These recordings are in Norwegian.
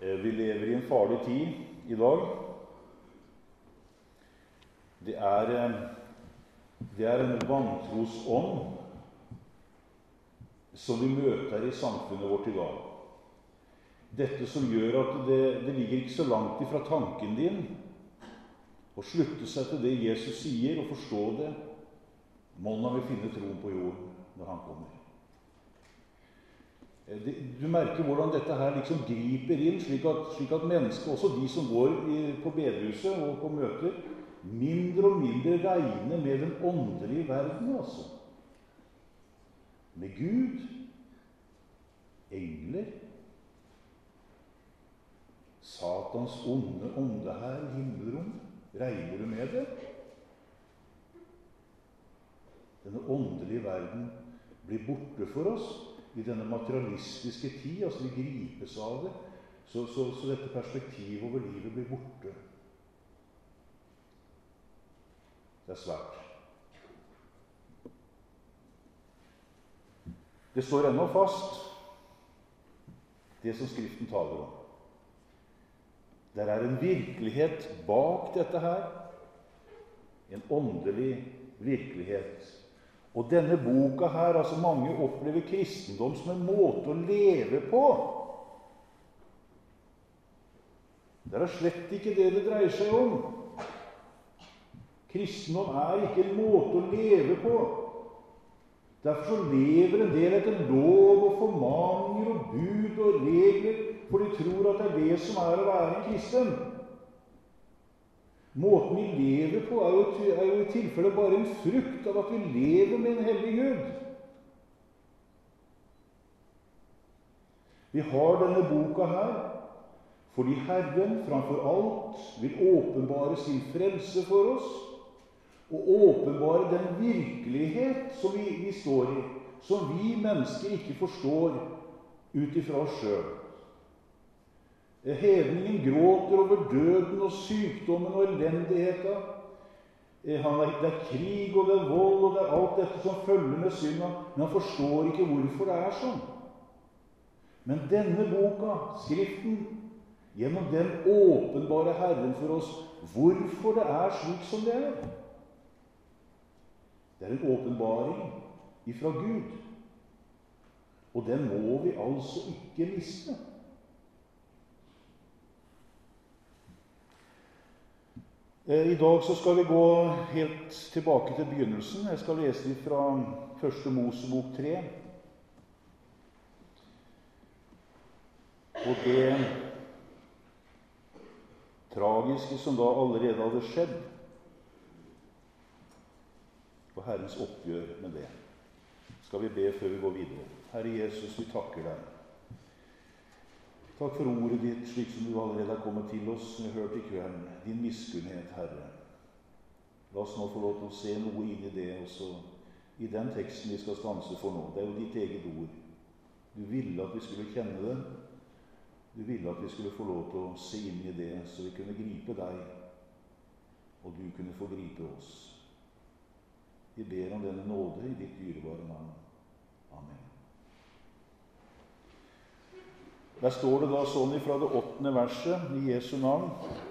Vi lever i en farlig tid i dag. Det er en vantrosånd som vi møter i samfunnet vårt i dag. Dette som gjør at det ligger ikke så langt ifra tanken din å slutte seg til det Jesus sier og forstå det. Måneden vil finne troen på jorden når han kommer. Du merker hvordan dette her liksom griper inn, slik at mennesker, også de som går på bedehuset og på møter, mindre og mindre regner med den åndelige verden, altså. Med Gud, engler, Satans ånde her i himmelrom. Regner du med det? Denne åndelige verden blir borte for oss i denne materialistiske tid, altså vi gripes av det, så dette perspektivet over livet blir borte. Det er svært. Det står ennå fast, det som Skriften taler om. Det er en virkelighet bak dette her, en åndelig virkelighet. Og denne boka her, altså mange opplever kristendom som en måte å leve på. Det er slett ikke det dreier seg om. Kristendom er ikke en måte å leve på. Derfor så lever en del etter lov og formaninger og bud og regler, for de tror at det er det som er å være en kristen. Måten vi lever på er jo i tilfelle bare en frukt av at vi lever med en hellig Gud. Vi har denne boka her fordi Herren framfor alt vil åpenbare sin frelse for oss, og åpenbare den virkelighet som vi står i, som vi mennesker ikke forstår ut ifra oss selv. Hedningen gråter over døden og sykdommen og elendigheten. Det er krig, og det er vold, og det er alt dette som følger med synda. Men han forstår ikke hvorfor det er sånn. Men denne boka, Skriften, gjennom den åpenbare Herren for oss hvorfor det er slik som det er. Det er en åpenbaring ifra Gud. Og den må vi altså ikke miste. I dag så skal vi gå helt tilbake til begynnelsen. Jeg skal lese litt fra 1. Mosebok 3. Og det tragiske som da allerede hadde skjedd, og Herrens oppgjør med det. Skal vi be før vi går videre. Herre Jesus, vi takker deg. Takk for ordet ditt, slik som du allerede har kommet til oss, som vi har hørt i kvelden. Din miskunnhet, Herre. La oss nå få lov til å se noe inn i det også, i den teksten vi skal stanse for nå. Det er jo ditt eget ord. Du ville at vi skulle kjenne det. Du ville at vi skulle få lov til å se inn i det, så vi kunne gripe deg, og du kunne få gripe oss. Vi ber om denne nåde i ditt dyrebare navn. Amen. Der står det da sånn fra det 8. verset i Jesu navn.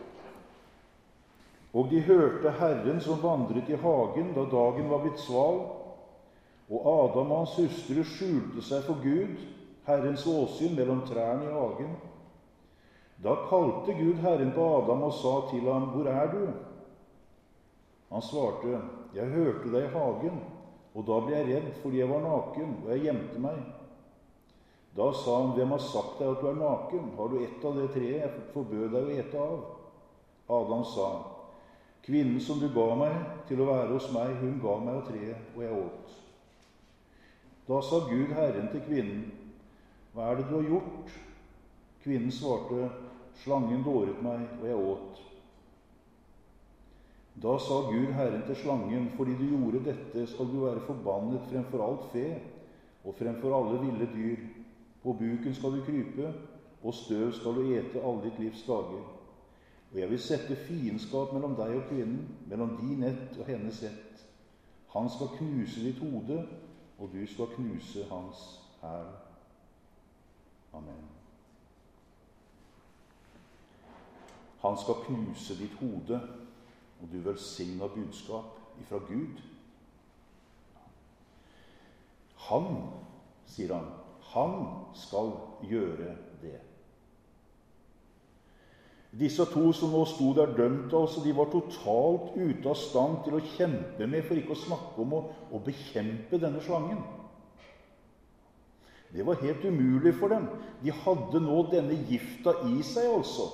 Og de hørte Herren som vandret i hagen da dagen var blitt sval, og Adam og hans hustru skjulte seg for Gud, Herrens åsyn mellom trærne i hagen. Da kalte Gud Herren på Adam og sa til ham, hvor er du? Han svarte, jeg hørte deg i hagen, og da ble jeg redd fordi jeg var naken, og jeg gjemte meg. Da sa han, hvem har sagt deg at du er naken? Har du ett av det treet jeg forbød deg å ete av? Adam sa, kvinnen som du ga meg til å være hos meg, hun ga meg av treet, og jeg åt. Da sa Gud Herren til kvinnen, hva er det du har gjort? Kvinnen svarte, slangen dåret meg, og jeg åt. Da sa Gud Herren til slangen, fordi du gjorde dette, skal du være forbannet fremfor alt fe, og fremfor alle ville dyr. På buken skal du krype, og støv skal du ete alle ditt livs dager. Og jeg vil sette fiendskap mellom deg og kvinnen, mellom din ett og hennes ett. Han skal knuse ditt hode, og du skal knuse hans hæl. Amen. Han skal knuse ditt hode, og du velsigner budskap ifra Gud. Han, sier han, han skal gjøre det. Disse to som nå sto der dømte, altså, de var totalt ute av stand til å kjempe med, for ikke å snakke om å bekjempe denne slangen. Det var helt umulig for dem. De hadde nå denne gifta i seg, altså.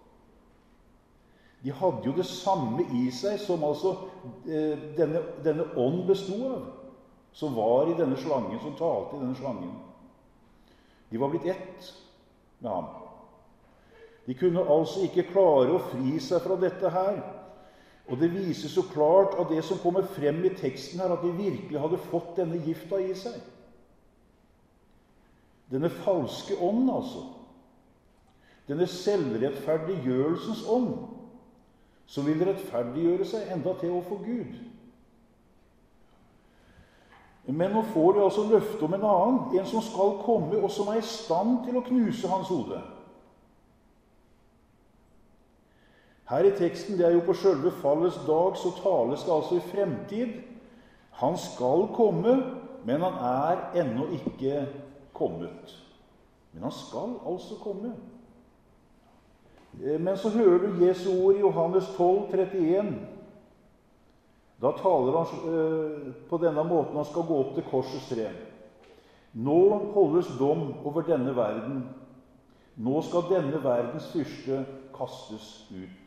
De hadde jo det samme i seg som altså denne ånd bestod av, som var i denne slangen, som talte i denne slangen. De var blitt ett med ham. De kunne altså ikke klare å fri seg fra dette her. Og det vises så klart av det som kommer frem i teksten her, at de virkelig hadde fått denne gifta i seg. Denne falske ånd, altså. Denne selvrettferdiggjørelsens ånd, som vil rettferdiggjøre seg enda til overfor Gud. Men nå får de altså løfte om en annen, en som skal komme, og som er i stand til å knuse hans hode. Her i teksten, det er jo på selve fallets dag, så tales det altså i fremtid. Han skal komme, men han er ennå ikke kommet. Men han skal altså komme. Men så hører du Jesu ord i Johannes 12,31. Da taler han på denne måten han skal gå opp til korsets tre. Nå holdes dom over denne verden. Nå skal denne verdens fyrste kastes ut.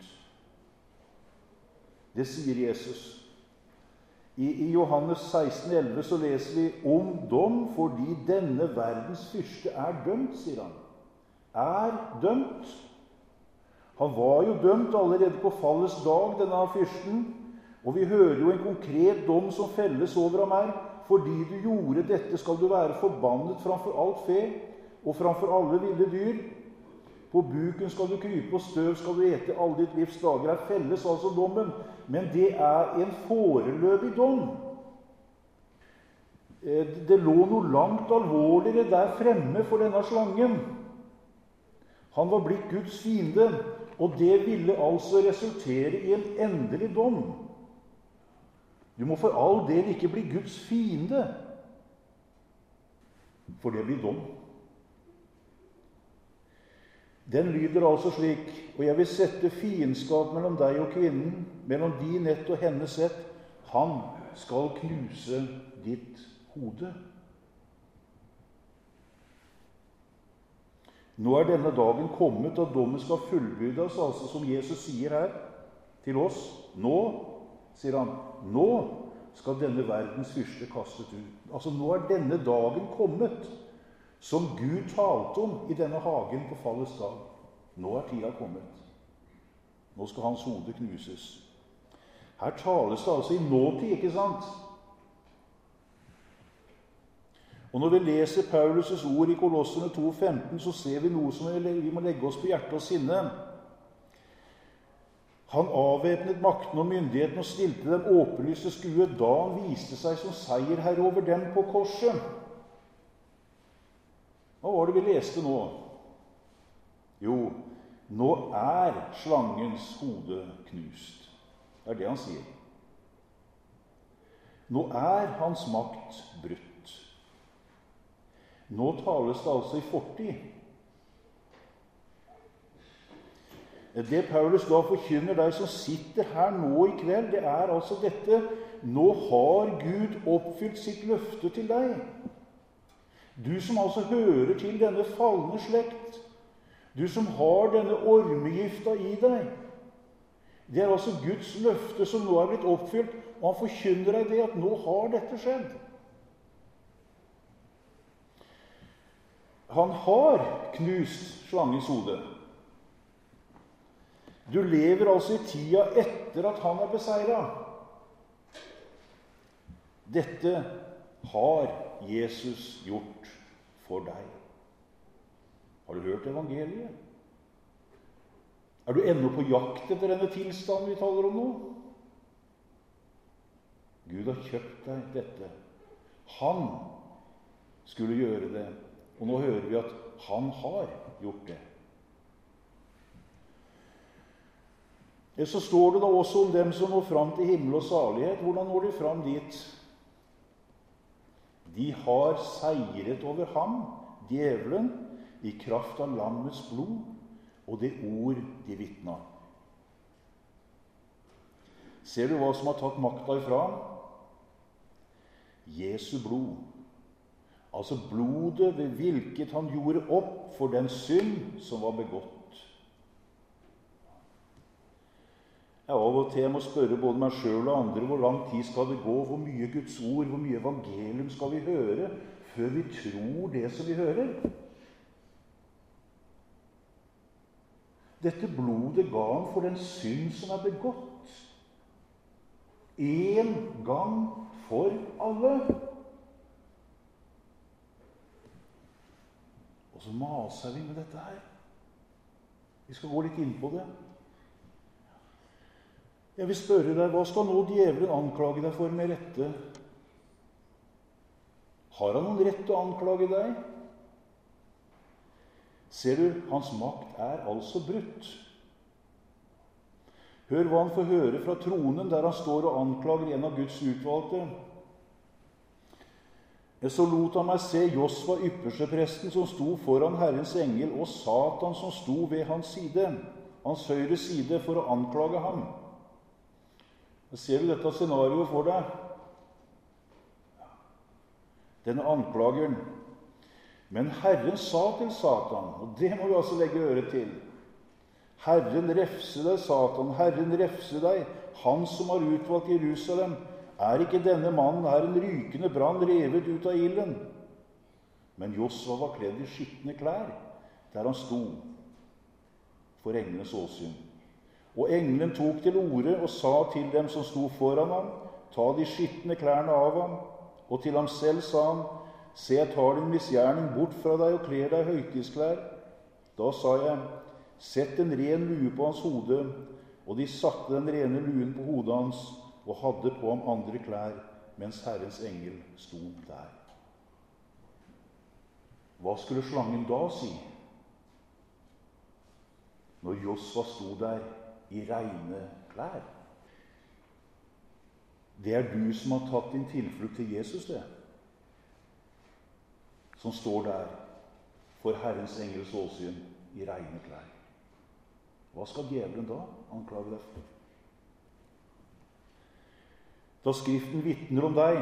Det sier Jesus. I Johannes 16,11 så leser vi om dom fordi denne verdens fyrste er dømt, sier han. Er dømt. Han var jo dømt allerede på fallets dag, denne fyrsten. Og vi hører jo en konkret dom som felles over ham her. Fordi du gjorde dette, skal du være forbannet framfor alt fe og framfor alle ville dyr. På buken skal du krype, og støv skal du ete alle ditt livs dager. Her felles altså dommen, men det er en foreløpig dom. Det lå noe langt alvorligere der fremme for denne slangen. Han var blitt Guds fiende, og det ville altså resultere i en endelig dom. Du må for all del ikke bli Guds fiende, for det blir dom. Den lyder altså slik: og jeg vil sette fiendskap mellom deg og kvinnen, mellom din ett og hennes ett. Han skal knuse ditt hode. Nå er denne dagen kommet, og dommen skal fullbyrdes, altså som Jesus sier her til oss. Nå, sier han, nå skal denne verdens fyrste kastet ut. Altså nå er denne dagen kommet, som Gud talte om i denne hagen på fallets dag. Nå er tida kommet. Nå skal hans hode knuses. Her tales det altså i nåtid, ikke sant? Og når vi leser Paulus' ord i Kolosserne 2,15, så ser vi noe som vi må legge oss på hjertet og sinne. Han avvæpnet makten og myndigheten og stilte dem åpenlyst til skue da han viste seg som seierherre over dem på korset. Hva var det vi leste nå? Jo, nå er slangens hode knust. Det er det han sier. Nå er hans makt brutt. Nå tales det altså i fortid. Det Paulus da forkynner deg som sitter her nå i kveld, det er altså dette: nå har Gud oppfylt sitt løfte til deg. Du som altså hører til denne falne slekt, du som har denne ormegifta i deg, det er altså Guds løfte som nå er blitt oppfylt, og han forkynner deg det at nå har dette skjedd. Han har knust slangens hode. Du lever altså i tida etter at han er beseiret. Dette har Jesus gjort for deg. Har du hørt evangeliet? Er du ennå på jakt etter denne tilstanden vi taler om nå? Gud har kjøpt deg dette. Han skulle gjøre det, og nå hører vi at han har gjort det. Så står det da også om dem som når fram til himmel og salighet. Hvordan når de fram dit? De har seiret over ham, djevelen, i kraft av lammets blod og det ord de vitna. Ser du hva som har tatt makta ifra ham? Jesu blod. Altså blodet ved hvilket han gjorde opp for den synd som var begått. Jeg av og til må spørre både meg selv og andre hvor lang tid skal det gå, hvor mye Guds ord, hvor mye evangelium skal vi høre før vi tror det som vi hører. Dette blodet ga han for den synd som er begått. En gang for alle. Og så maser vi med dette her. Vi skal gå litt inn på det. Jeg vil spørre deg, hva skal nå djevelen anklage deg for med rette? Har han noen rett til å anklage deg? Ser du, hans makt er altså brutt. Hør hva han får høre fra tronen, der han står og anklager en av Guds utvalgte. Så lot han meg se Josva, ypperstepresten, som sto foran Herrens engel, og Satan, som sto ved hans side, hans høyre side, for å anklage ham. Ser du dette scenarioet for deg? Denne anklageren. Men Herren sa til Satan, og det må vi altså legge øre til: Herren refse deg, Satan, Herren refse deg, han som har utvalgt Jerusalem. Er ikke denne mannen her en rykende brann revet ut av ilden? Men Josva var kledd i skitne klær, der han sto for englenes åsyn. Og engelen tok til orde og sa til dem som sto foran ham, ta de skitne klærne av ham, og til ham selv sa han, se, jeg tar din misgjerning bort fra deg og kler deg høytidsklær. Da sa jeg, sett en ren lue på hans hode, og de satte den rene luen på hodet hans, og hadde på ham andre klær, mens Herrens engel sto der. Hva skulle slangen da si? Når Josva sto der i reine klær. Det er du som har tatt din tilflukt til Jesus, det. Som står der for Herrens engels åsyn i reine klær. Hva skal djevelen da anklage deg for? Da Skriften vitner om deg.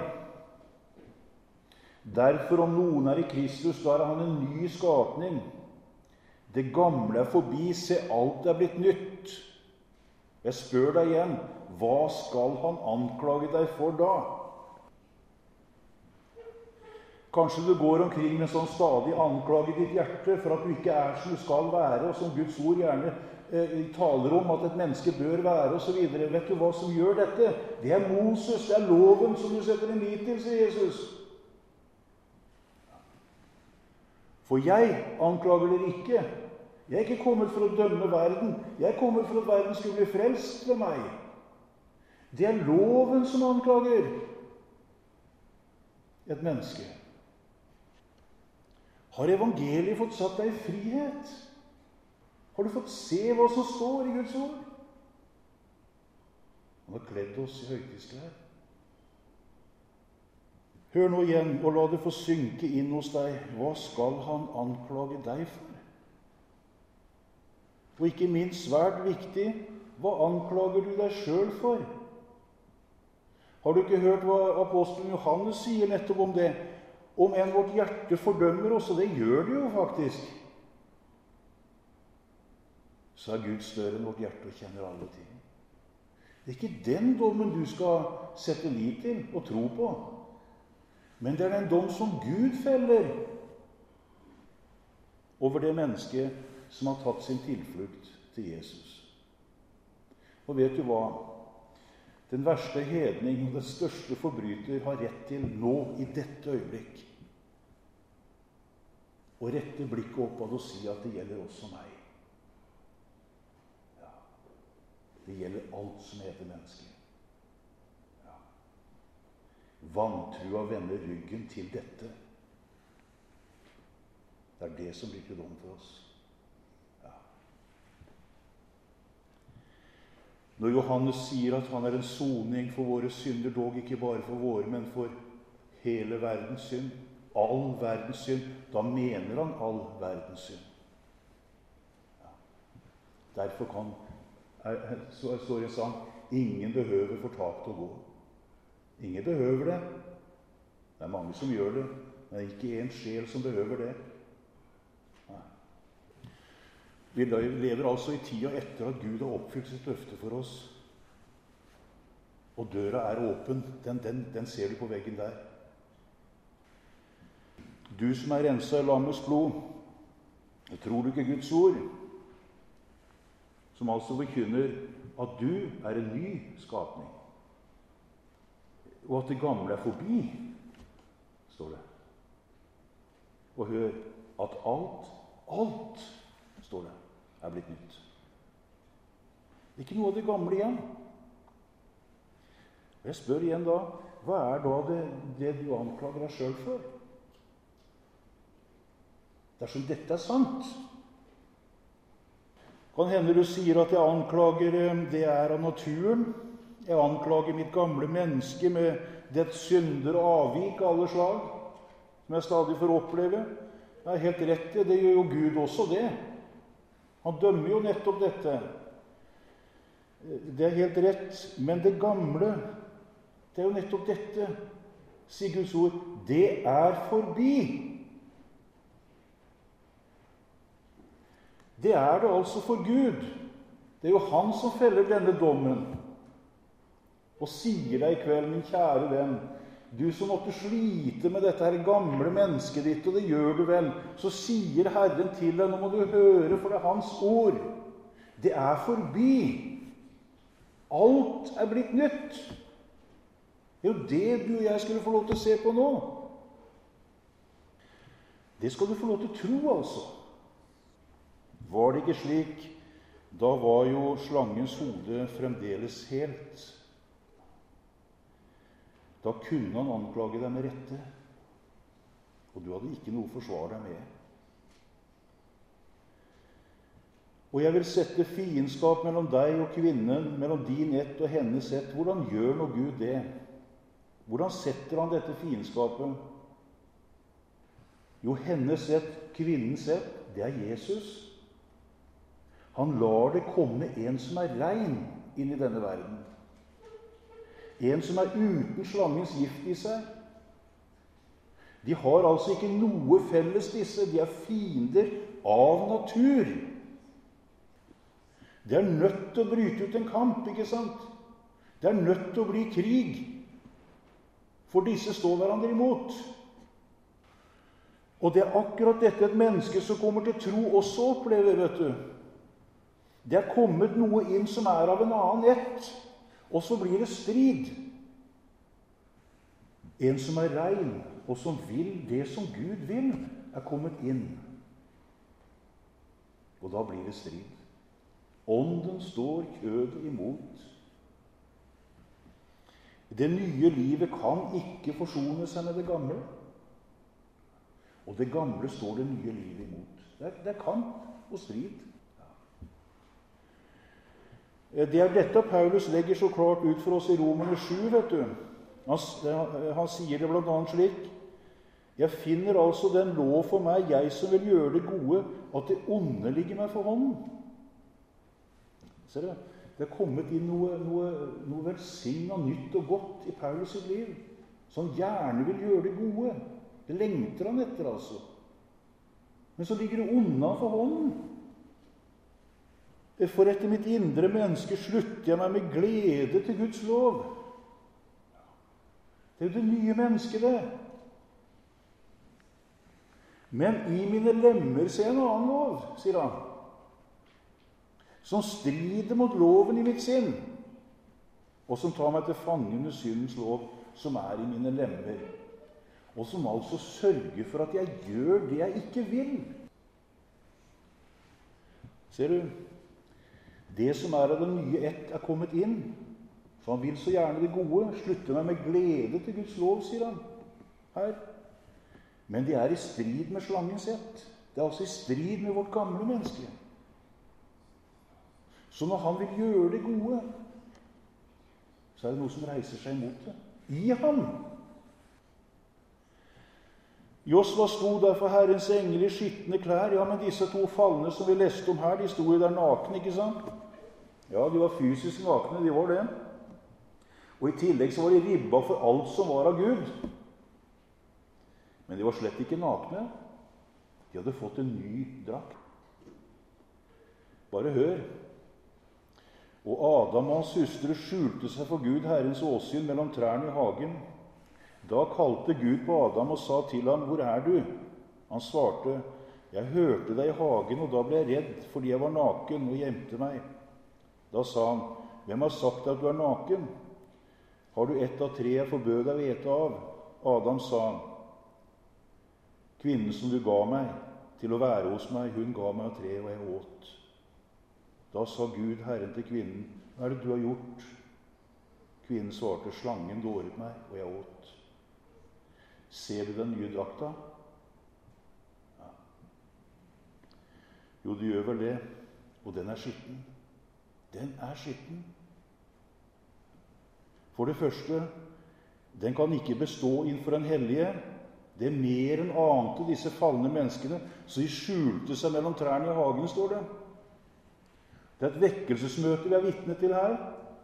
Derfor om noen er i Kristus, da er han en ny skapning. Det gamle er forbi, se, alt er blitt nytt. Jeg spør deg igjen, hva skal han anklage deg for da? Kanskje du går omkring med sånn stadig anklage i ditt hjerte for at du ikke er som du skal være, og som Guds ord gjerne taler om at et menneske bør være, og så videre. Vet du hva som gjør dette? Det er Moses, det er loven som du setter en lit til, sier Jesus. For jeg anklager dere ikke. Jeg er ikke kommet for å dømme verden. Jeg er kommet for at verden skulle bli frelst ved meg. Det er loven som anklager et menneske. Har evangeliet fått satt deg i frihet? Har du fått se hva som står i Guds ord? Han har kledd oss i høytidsklær. Hør nå igjen, og la det få synke inn hos deg. Hva skal han anklage deg for? Og ikke minst svært viktig, hva anklager du deg selv for? Har du ikke hørt hva apostelen Johannes sier nettopp om det? Om enn vårt hjerte fordømmer oss, og det gjør det jo faktisk, så er Gud større enn vårt hjerte og kjenner alle ting. Det er ikke den dommen du skal sette lit til og tro på, men det er den dom som Gud feller over det mennesket som har tatt sin tilflukt til Jesus. Og vet du hva? Den verste hedning og den største forbryter har rett til nå i dette øyeblikk å rette blikket oppad og si at det gjelder også meg. Ja. Det gjelder alt som heter menneske. Ja. Vantrua vender ryggen til dette. Det er det som blir til dom for oss. Ja. Når Johannes sier at han er en soning for våre synder, dog ikke bare for våre, men for hele verdens synd, all verdens synd, da mener han all verdens synd. Ja. Derfor så står det sånn, ingen behøver fortapt å gå. Ingen behøver det. Det er mange som gjør det, men ikke en sjel som behøver det. Nei. Vi lever altså i tida etter at Gud har oppfylt sitt løfte for oss. Og døra er åpen. Den ser du på veggen der. Du som er renset av lammets blod, tror du ikke Guds ord, som altså forkynner at du er en ny skapning, og at det gamle er forbi, står det. Og hør at alt, står det, er blitt nytt. Ikke noe av det gamle igjen. Og jeg spør igjen da, hva er da det du anklager deg selv for? Dersom dette er sant, kan hende du sier at jeg anklager det er av naturen. Jeg anklager mitt gamle menneske med dets synder og avvik av alle slag, som jeg stadig får oppleve. Det er helt rett, det gjør jo Gud også det. Han dømmer jo nettopp dette. Det er helt rett, men det gamle, det er jo nettopp dette, sier Guds ord, det er forbi. Det er det altså for Gud. Det er jo han som feller denne dommen. Og sier deg i kveld, min kjære venn, du som måtte slite med dette her gamle mennesket ditt, og det gjør du vel, så sier Herren til deg, nå må du høre, for det er hans ord. Det er forbi. Alt er blitt nytt. Det er jo det du og jeg skulle få lov til å se på nå. Det skal du få lov til å tro, altså. Var det ikke slik, da var jo slangens hode fremdeles helt. Da kunne han anklage deg med rette, og du hadde ikke noe å forsvare deg med. Og jeg vil sette fiendskap mellom deg og kvinnen, mellom din ett og hennes ett. Hvordan gjør nå Gud det? Hvordan setter han dette fiendskapet? Jo, hennes ett, kvinnens ett, det er Jesus. Han lar det komme en som er rein inn i denne verden. En som er uten slangens gift i seg. De har altså ikke noe felles, disse. De er fiender av natur. Det er nødt til å bryte ut en kamp, ikke sant? Det er nødt til å bli krig. For disse står hverandre imot. Og det er akkurat dette et menneske som kommer til tro også opplever, vet du. Det er kommet noe inn som er av en annen ett, og så blir det strid. En som er rein, og som vil det som Gud vil, er kommet inn. Og da blir det strid. Ånden står kjødet imot. Det nye livet kan ikke forsone seg med det gamle. Og det gamle står det nye livet imot. Det er kamp og strid. Det er dette Paulus legger så klart ut for oss i Romerne 7, vet du. Han sier det blant annet slik: Jeg finner altså den lov for meg, jeg som vil gjøre det gode, at det onde ligger meg for hånden. Ser du? Det er kommet inn noe velsignet nytt og godt i Paulus sitt liv, som gjerne vil gjøre det gode. Det lengter han etter, altså. Men så ligger det onde for hånden. For etter mitt indre menneske slutter jeg meg med glede til Guds lov. Det er jo det nye mennesket, det. Men i mine lemmer ser jeg en annen lov, sier han, som strider mot loven i mitt sinn, og som tar meg til fange under syndens lov, som er i mine lemmer, og som altså sørger for at jeg gjør det jeg ikke vil. Ser du? Det som er av det nye ett, er kommet inn. For han vil så gjerne det gode. Slutte meg med glede til Guds lov, sier han her. Men det er i strid med slangens ett. Det er altså i strid med vårt gamle menneske. Så når han vil gjøre det gode, så er det noe som reiser seg imot det. I ham. Josva sto der for Herrens engel i skittende klær. Ja, men disse to falne som vi leste om her, de sto jo der nakne, ikke sant? Ja, de var fysisk nakne, de var det. Og i tillegg så var de ribba for alt som var av Gud. Men de var slett ikke nakne. De hadde fått en ny drakt. Bare hør. Og Adam og hans søstre skjulte seg for Gud, Herrens åsyn, mellom trærne i hagen. Da kalte Gud på Adam og sa til ham, «Hvor er du?» Han svarte, «Jeg hørte deg i hagen, og da ble jeg redd, fordi jeg var naken og gjemte meg.» Da sa han, «Hvem har sagt deg at du er naken? Har du ett av tre jeg forbød deg å ete av?» Adam sa, «Kvinnen som du ga meg til å være hos meg, hun ga meg av treet, og jeg åt.» Da sa Gud, Herren, til kvinnen, «Hva er det du har gjort?» Kvinnen svarte, «Slangen dåret meg, og jeg åt.» Ser du den nye drakta? Ja. Jo, du gjør vel det. Og den er skitten. Den er skitten. For det første, den kan ikke bestå innenfor den hellige. Det er mer enn ante disse falne menneskene, så de skjulte seg mellom trærne i hagen, står det. Det er et vekkelsesmøte vi er vitne til her.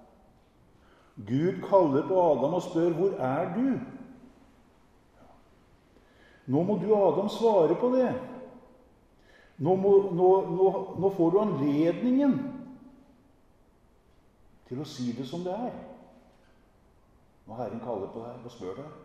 Gud kaller på Adam og spør, «Hvor er du?» Nå må du, Adam, svare på det. Nå får du anledningen til å si det som det er. Når Herren kaller på deg og spør deg.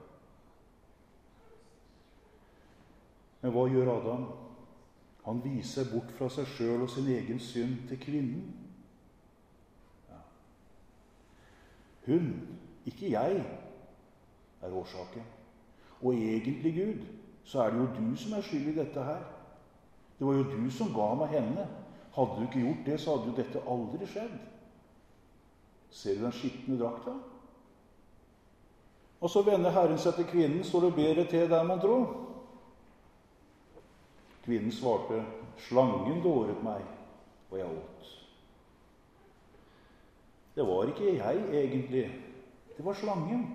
Men hva gjør Adam? Han viser bort fra seg selv og sin egen synd til kvinnen. Ja. Hun, ikke jeg, er årsaken. Og egentlig, Gud, så er det jo du som er skyld i dette her. Det var jo du som ga meg henne. Hadde du ikke gjort det, så hadde jo dette aldri skjedd. Ser du den skittende drakta? Og så vender Herren seg til kvinnen, så det bedre til der man tror. Kvinnen svarte, «Slangen dåret meg, og jeg åt.» Det var ikke jeg egentlig. Det var slangen.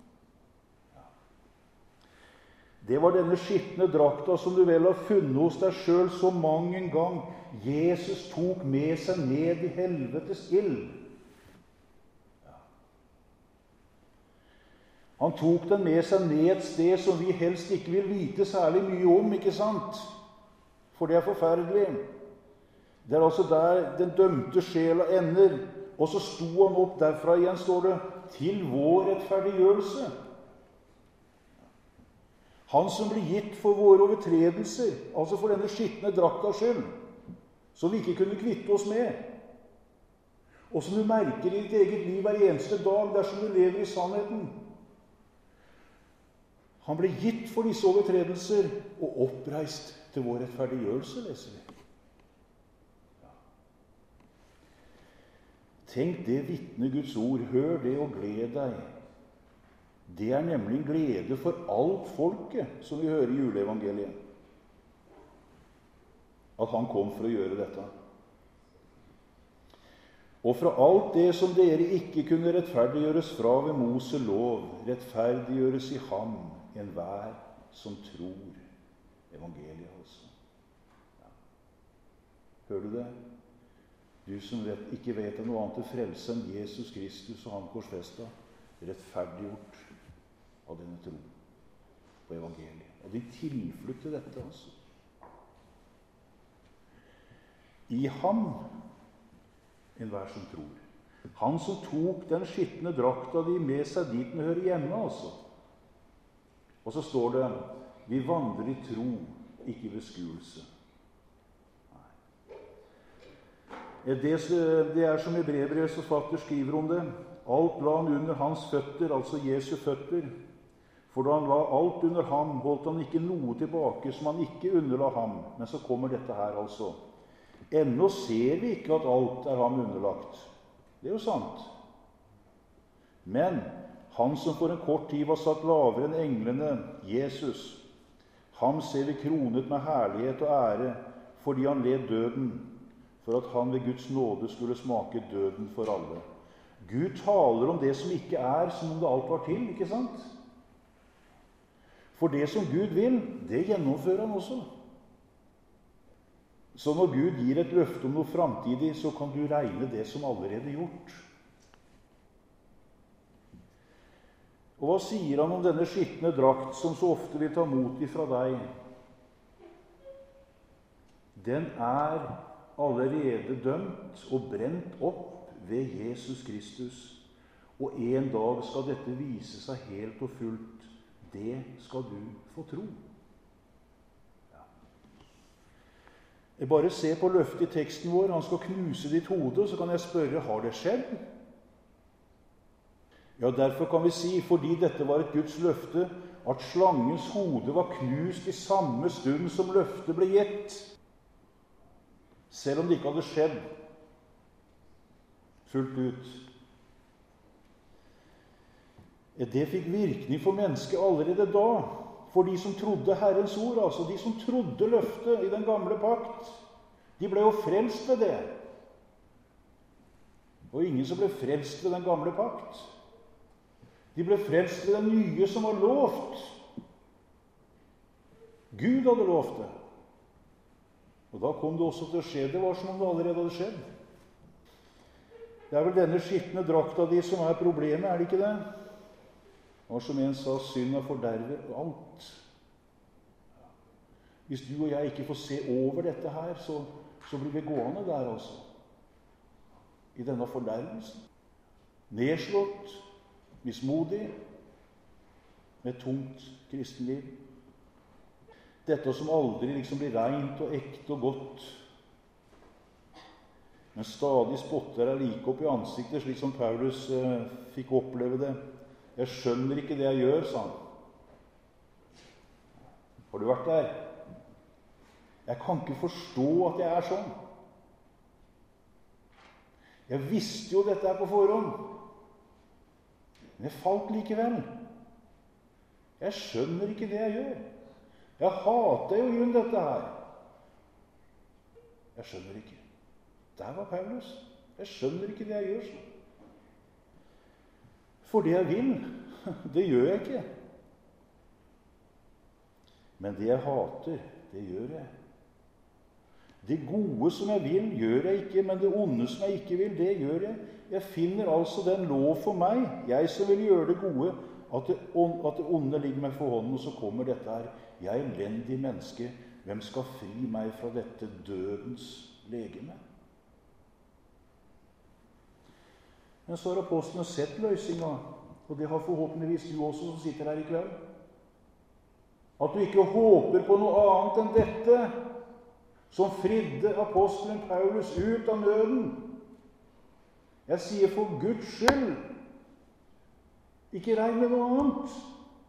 Det var denne skittende drakta som du vel har funnet hos deg selv så mange en gang. Jesus tok med seg ned i helvetes ild. Ja. Han tok den med seg ned et sted som vi helst ikke vil vite særlig mye om, ikke sant? For det er forferdelig. Det er altså der den dømte sjela ender. Og så sto han opp derfra igjen, står det, til vår rettferdiggjørelse. Han som ble gitt for våre overtredelser, altså for denne skittende draktas skyld, som vi ikke kunne kvitte oss med. Og som du merker i ditt eget liv hver eneste dag dersom du lever i sannheten. Han ble gitt for disse overtredelser og oppreist til vår rettferdiggjørelse, leser vi. Ja. Tenk det vitne Guds ord. Hør det og gled deg. Det er nemlig en glede for alt folket, som vi hører i juleevangeliet. At han kom for å gjøre dette. Og fra alt det som dere ikke kunne rettferdiggjøres fra ved Mose lov, rettferdiggjøres i ham enhver som tror. Evangeliet, altså. Ja. Hører du det? Du som ikke vet av noe annet til frelse enn Jesus Kristus og han korsfesta, rettferdiggjort av denne tro på evangeliet. Og de tilflukt til dette, altså. I ham, enhver som tror. Han som tok den skittende drakta de med seg dit den hører hjemme, altså. Og så står det, vi vandrer i tro, ikke ved skuelse. Det er som Hebreerbrevets forfatter skriver om det. Alt la han under hans føtter, altså Jesu føtter. For da han la alt under ham, holdt han ikke noe tilbake som han ikke underla ham. Men så kommer dette her, altså. Ennå ser vi ikke at alt er ham underlagt. Det er jo sant. Men han som for en kort tid var satt lavere enn englene, Jesus, ham ser vi kronet med herlighet og ære, fordi han led døden, for at han ved Guds nåde skulle smake døden for alle. Gud taler om det som ikke er, som om det alt var til, ikke sant? For det som Gud vil, det gjennomfører han også. Så når Gud gir et løfte om noe framtidig, så kan du regne det som allerede gjort. Og hva sier han om denne skitne drakt som så ofte vil ta mot ifra deg? Den er allerede dømt og brent opp ved Jesus Kristus. Og en dag skal dette vise seg helt og fullt. Det skal du få tro. Ja. Jeg bare ser på løftet i teksten vår. Han skal knuse ditt hode, og så kan jeg spørre, har det skjedd? Ja, derfor kan vi si, fordi dette var et Guds løfte, at slangens hode var knust i samme stund som løftet ble gitt. Selv om det ikke hadde skjedd fullt ut. Det fikk virkning for mennesket allerede da. For de som trodde Herrens ord, altså de som trodde løftet i den gamle pakt, de ble jo frelst ved det. Og ingen som ble frelst ved den gamle pakt. De ble frelst ved den nye som var lovt. Gud hadde lovt det. Og da kom det også til å skje. Det var som om det allerede hadde skjedd. Det er vel denne skitne drakta di som er problemet, er det ikke det? Og som en sa, synd og forderver alt. Hvis du og jeg ikke får se over dette her, så blir vi gående der altså. I denne fordervelsen. Nedslått, mismodig, med tungt kristenliv. Dette som aldri liksom blir rent og ekte og godt, men stadig spotter deg like opp i ansiktet, slik som Paulus fikk oppleve det. Jeg skjønner ikke det jeg gjør, sa han. Har du vært der? Jeg kan ikke forstå at jeg er sånn. Jeg visste jo dette her på forhånd. Men jeg falt likevel. Jeg skjønner ikke det jeg gjør. Jeg hater jo grunn dette her. Jeg skjønner ikke. Der var Paulus. Jeg skjønner ikke det jeg gjør sånn. For det jeg vil, det gjør jeg ikke. Men det jeg hater, det gjør jeg. Det gode som jeg vil, gjør jeg ikke, men det onde som jeg ikke vil, det gjør jeg. Jeg finner altså den lov for meg, jeg som vil gjøre det gode, at det onde ligger meg for hånden, og så kommer dette her. Jeg er elendig menneske, hvem skal fri meg fra dette dødens legeme? Men så har apostlene sett løsninga, og det har forhåpentligvis du også som sitter her i kveld. At du ikke håper på noe annet enn dette, som fridde apostelen Paulus ut av nøden. Jeg sier for Guds skyld, ikke regn med noe annet.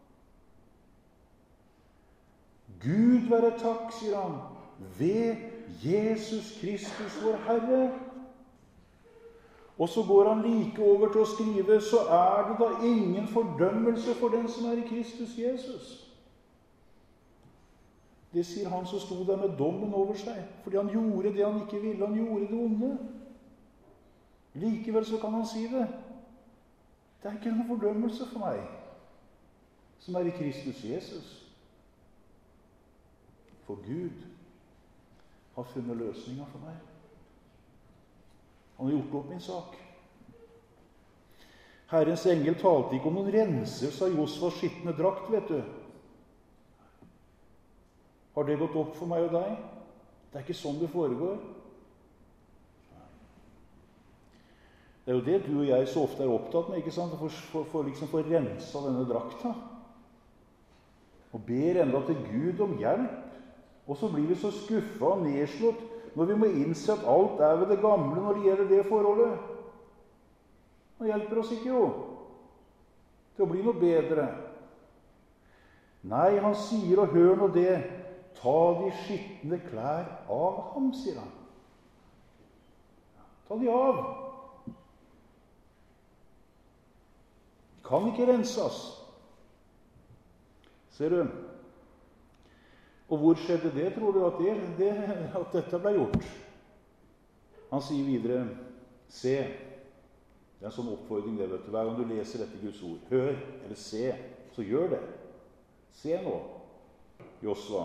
Gud være takk, sier han, ved Jesus Kristus vår Herre. Og så går han like over til å skrive, så er det da ingen fordømmelse for den som er i Kristus Jesus. Det sier han som sto der med dommen over seg, fordi han gjorde det han ikke ville, han gjorde det onde. Likevel så kan han si det. Det er ikke noen fordømmelse for meg, som er i Kristus Jesus. For Gud har funnet løsninger for meg. Han har gjort opp min sak. Herrens engel talte ikke om noen renselse av Josfas skitne drakt, vet du. Har det gått opp for meg og deg? Det er ikke sånn det foregår. Det er jo det du og jeg så ofte er opptatt med, ikke sant? For liksom få rensa denne drakta. Og ber enda til Gud om hjelp. Og så blir vi så skuffet og nedslått når vi må innse at alt er ved det gamle når det gjelder det forholdet. Det hjelper oss ikke jo til å bli noe bedre. Nei, han sier, og hør nå det, ta de skitne klær av ham, sier han. Ta de av. De kan ikke renses. Ser du? Og hvor skjedde det, tror du, at dette ble gjort? Han sier videre, se, Det er en sånn oppfordring det, vet du. Hver gang du leser dette Guds ord, hør eller se, så gjør det. Se nå, Josva.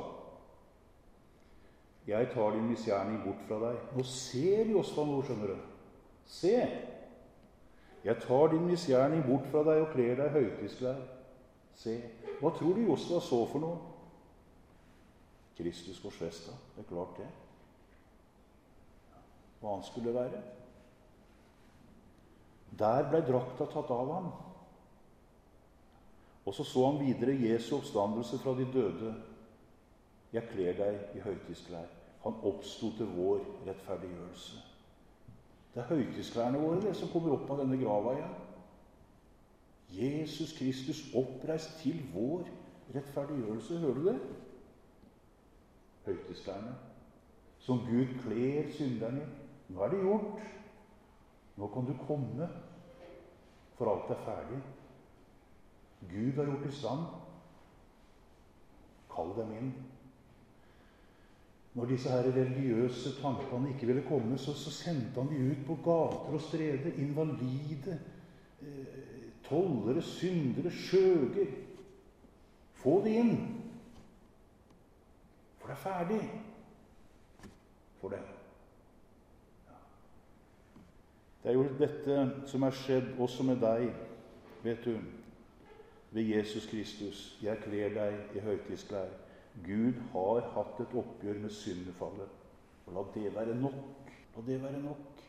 Jeg tar din misgjerning bort fra deg. Nå ser Josva noe, skjønner du. Se! Jeg tar din misgjerning bort fra deg og kler deg høytidsklær. Se. Hva tror du Josva så for noe? Kristus korsfestet. Det er klart det. Hva han skulle være. Der ble drakta tatt av ham. Og så han videre Jesu oppstandelse fra de døde. Jeg kler deg i høytidsklær. Han oppstod til vår rettferdiggjørelse. Det er høytidsklærne våre det som kommer opp av denne grava igjen. Jesus Kristus oppreist til vår rettferdiggjørelse. Hører du det? Høytidsklærne. Som Gud kler synderne. Nå er det gjort. Nå kan du komme, for alt er ferdig. Gud har gjort i stand. Kall dem inn. Når disse her religiøse tankene ikke ville komme, så sendte han de ut på gater og streder. Invalide, tollere, syndere, skjøger. Få de inn. For det er ferdig. For det. Det er jo dette som er skjedd også med deg, vet du, ved Jesus Kristus. Jeg kler deg i høytidsklær. Gud har hatt et oppgjør med syndefallet. Og la det være nok. La det være nok.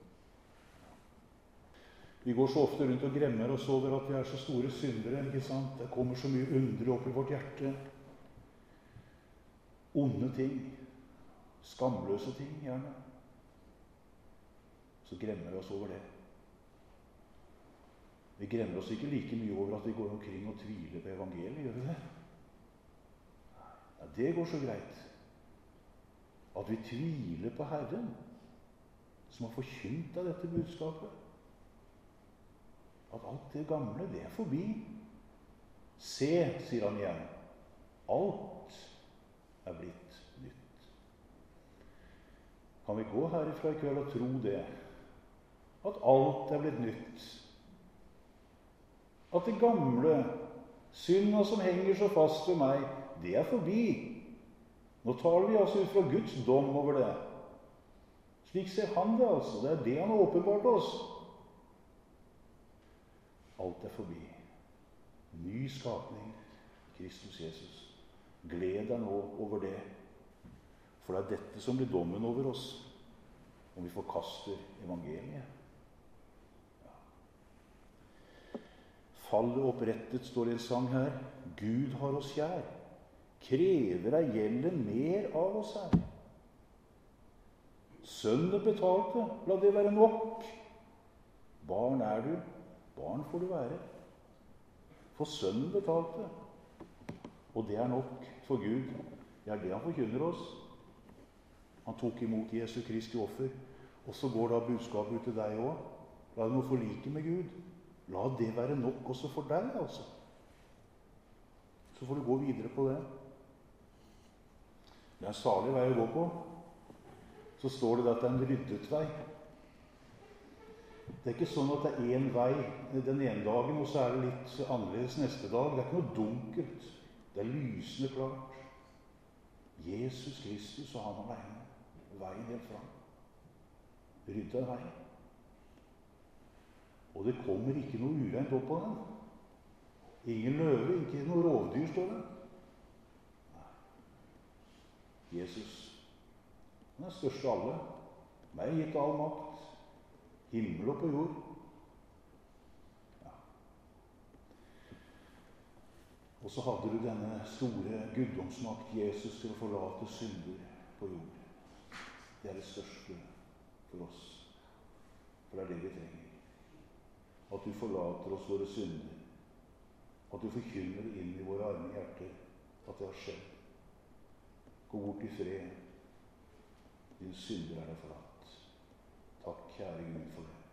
Vi går så ofte rundt og gremmer oss over at vi er så store syndere, ikke sant? Det kommer så mye undre opp i vårt hjerte. Onde ting. Skamløse ting, gjerne. Så gremmer vi oss over det. Vi gremmer oss ikke like mye over at vi går omkring og tviler på evangeliet, gjør vi det? Ja, det går så greit. At vi tviler på Herren, som har forkynt av dette budskapet. At alt det gamle, det er forbi. Se, sier han igjen, alt er blitt nytt. Kan vi gå herifra i kveld og tro det? At alt er blitt nytt. At det gamle, synda som henger så fast ved meg, det er forbi. Nå taler vi altså ut fra Guds dom over det. Slik ser han det altså. Det er det han har åpenbart oss. Alt er forbi. Ny skapning, Kristus Jesus. Gled deg nå over det. For det er dette som blir dommen over oss, om vi forkaster evangeliet. Fallet opprettet, står det en sang her. Gud har oss kjær. Krever ei gjelde mer av oss her. Sønnen betalte, la det være nok. Barn er du, barn får du være. For sønnen betalte. Og det er nok for Gud. Det er det han forkynner oss. Han tok imot Jesu Kristi offer. Og så går da budskapet ut til deg også. La deg nå forlike med Gud. La det være nok også for deg, altså. Så får du gå videre på det. Det er en salig vei å gå på. Så står det at det er en ryddet vei. Det er ikke sånn at det er én vei den ene dagen, og så er det litt annerledes neste dag. Det er ikke noe dunkelt. Det er lysende klart. Jesus Kristus og han alene. Veien helt fram. Rydda vei. Og det kommer ikke noe ureint opp på den. Ingen løve, ikke noe rovdyr, står det. Nei. Jesus, han er størst av alle. Meg gitt all makt. Himmel og på jord. Ja. Og så hadde du denne store guddomsmakt, Jesus, til å forlate synder på jord. Det er det største for oss. For det er det vi trenger. At du forlater oss våre synder. At du forkynner inn i våre arme hjerter at det har skjedd. Gå bort i fred. Din synder er deg forlatt. Takk, kjære Gud, for det.